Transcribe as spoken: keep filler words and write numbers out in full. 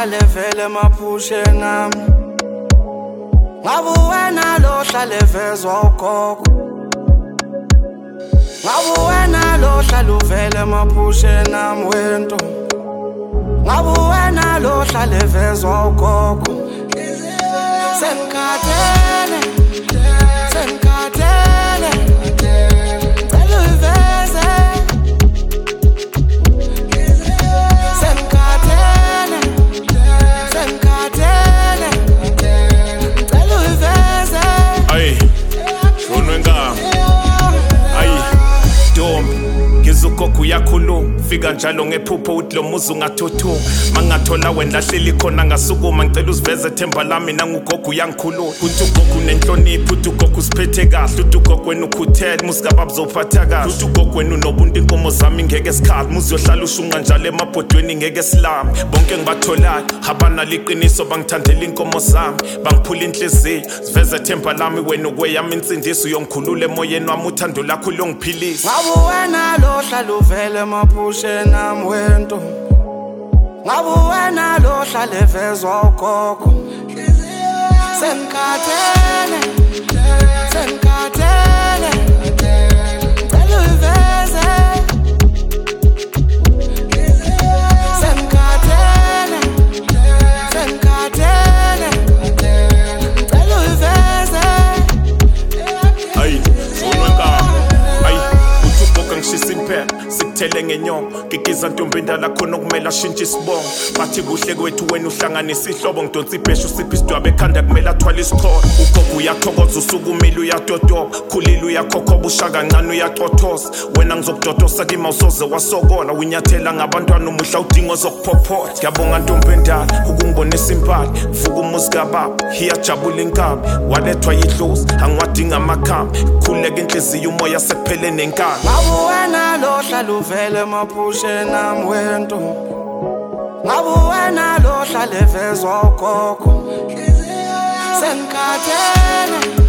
hlale vele maphushe nami ngabe wena lo hlale vezwa ugogo ngabe wena lo hlale uvele maphushe nami wento ngabe wena lo hlale vezwa ugogo senkhathele senkhathele cela uveze senkhathele senkhathele cela uveze ay shonwe ngami ay Ntombi ngizugogo uyakhuluma fika njalo ngephupho uthi lo muzi ungathuthuma mangathola wena hleli khona ngasukuma ngicela uziveze themba lami nangugogo uyangikhulula uthi ugogo unenhlonipho uthi ugogo usiphethe kahle uthi ugogo wena ukhuthele musika babuzophatha kahle uthi ugogo wena unobuntu inkomo zami ngeke sikhali muzi yohlala ushunqa njalo emabhodweni ngeke silami bonke ngibatholayo habana liqiniso bangithandela inkomo zami bangiphula inhliziyo siveze themba lami wena ukweyami insindiso uyongikhulula emoyeni wami uthando lakho longiphilisa ngabe wena lo hlale uvele maphushe nami wento ngabe wena lo hlale vezwa ugogo senkhathele senkhathele cela uveze senkhathele senkhathele cela uveze ay shonwe ngami ay uthi ugogo ngishisa impela sikuthele ngenyongo gigiza ntombi endala khona kumele ashintshe isibongo bathi kuhle kwethu wena uhlanganisa ihlobo ngidonsa ibheshu siphi isidwabe ekhanda kumele athwale isikholo ugogo uyathokoza usukumile uyatotoba khulile uyakhokhoba ushaka kancane uyatothoza wena ngizokudodosa kima usoze wasokola unyathela ngabantwana umuhla udingo zokuphophotha ngiyabonga ntombi endala ukungibonisa impala vuka umuzi kababa iyajabula inkabi walethwa yidlozi angiwadinga amakhambi khuleka inhliziyo umoya sekuphele nenkani ngabe wena lo hlale uvele maphushe nami wento ngabe wena lo hlale vezwa ugogo senkhathele